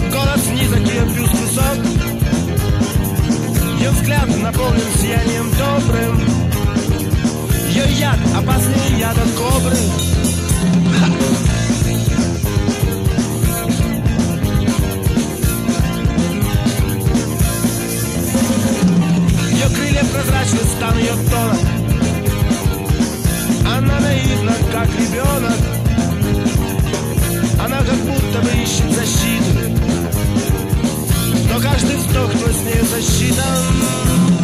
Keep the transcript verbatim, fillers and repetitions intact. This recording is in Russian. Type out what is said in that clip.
Голос низок, ее бюст высок, ее взгляд наполнен сиянием добрым, ее яд опаснее яд от кобры. Ее крылья прозрачны, стан ее тона. Она наивна, как ребенок. Она как будто бы ищет защиту, но каждый вздох твой с нею засчитан.